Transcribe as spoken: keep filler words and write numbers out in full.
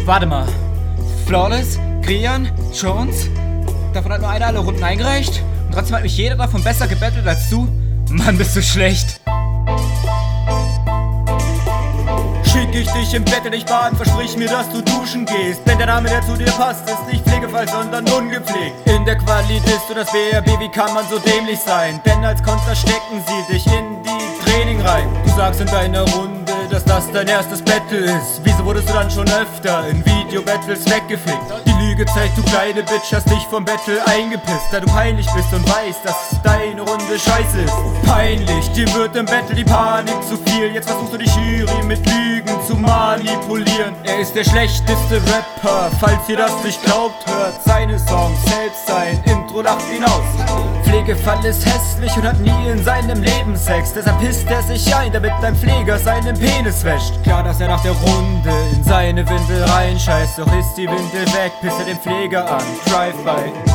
Warte mal. Flawless, Grian, Jones? Davon hat nur einer alle Runden eingereicht? Und trotzdem hat mich jeder davon besser gebettelt als du? Mann, bist du schlecht. Schick ich dich im Bett in dich baden, versprich mir, dass du duschen gehst. Denn der Name, der zu dir passt, ist nicht Pflegefall, sondern ungepflegt. In der Quali bist du das B R B, wie kann man so dämlich sein? Denn als Konter stecken sie dich in die Training rein. Du sagst in deiner Runde, dass das dein erstes Battle ist. Wieso wurdest du dann schon öfter in Video-Battles weggefickt? Die Lüge zeigt, du kleine Bitch, hast dich vom Battle eingepisst, da du peinlich bist und weißt, dass deine Runde scheiße ist. Peinlich, dir wird im Battle die Panik zu viel. Jetzt versuchst du die Jury mit Lügen zu manipulieren. Er ist der schlechteste Rapper, falls ihr das nicht glaubt, hört seine Songs, selbst sein Intro lacht ihn aus. Pflegefall ist hässlich und hat nie in seinem Leben Sex, deshalb pisst er sich ein, damit dein Pfleger seinen Penis wäscht. Klar, dass er nach der Runde in seine Windel reinscheißt, doch ist die Windel weg, pisst er den Pfleger an. Drive-by.